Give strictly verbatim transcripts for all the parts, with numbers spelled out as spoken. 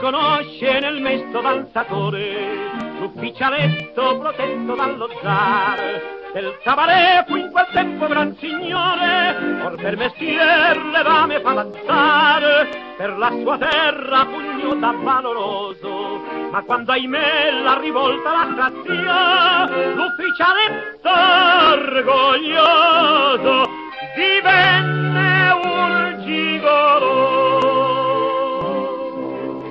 riconosce nel mesto danzatore l'ufficialetto protetto dallo zar. Del cabaret fu in quel tempo gran signore, or per mestier le dame fa l'azzar. Per la sua terra pugno da valoroso, ma quando ahimè la rivolta la strazia, l'ufficialetto orgoglioso divenne un gigolò.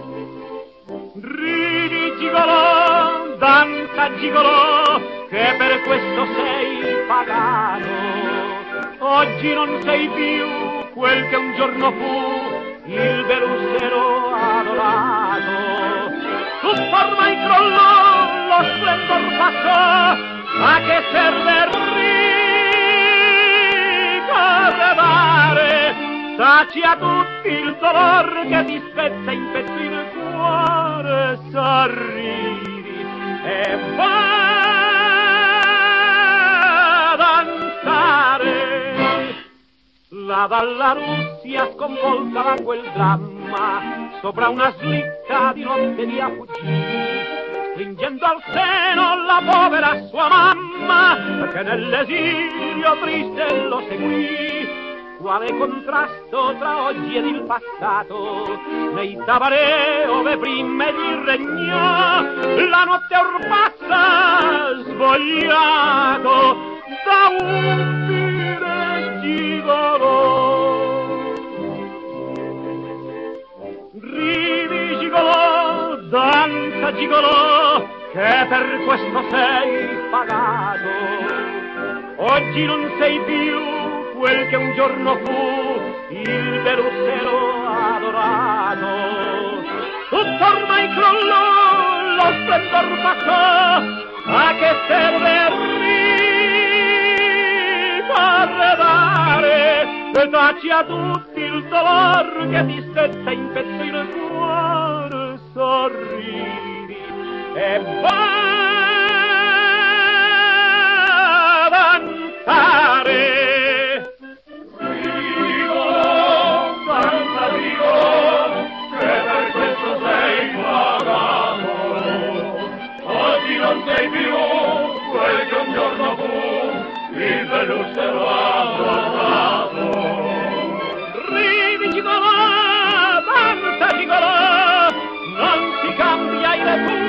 Ridi gigolò, danza gigolò, che per questo sei pagato. Oggi non sei più quel che un giorno fu, il velussero adorato. Tutto ormai crollò, lo splendor passò, ma che serve ricordare? Taci a tutti il dolor che ti spezza in pezzi il cuore, sorridi e vai a danzare. Là dalla Russia sconvolta da quel dramma, sopra una slitta di notte via fuggì, stringendo al seno la povera sua mamma, che nell'esilio triste lo seguì. Quale contrasto tra oggi ed il passato, nei tabarè ove prima egli regnò, la notte or passa svogliato da un fine gigolò. Ridi gigolò, danza gigolò, che per questo sei pagato. Oggi non sei più quel che un giorno fu, il velussero adorato. Tutto ormai crollò, lo splendor passò, ma che serve ricordare? Taci a tutti il dolor che ti spezza in pezzo il cuore, sorridi e vai a danzare. Non sei più quel che un giorno fu, il velussero adorato. Ridi gigolò, danza gigolò, non si cambia il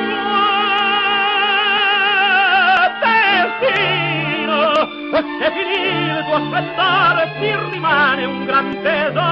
tuo destino. Se finì il tuo splendore ti rimane un gran tesoro.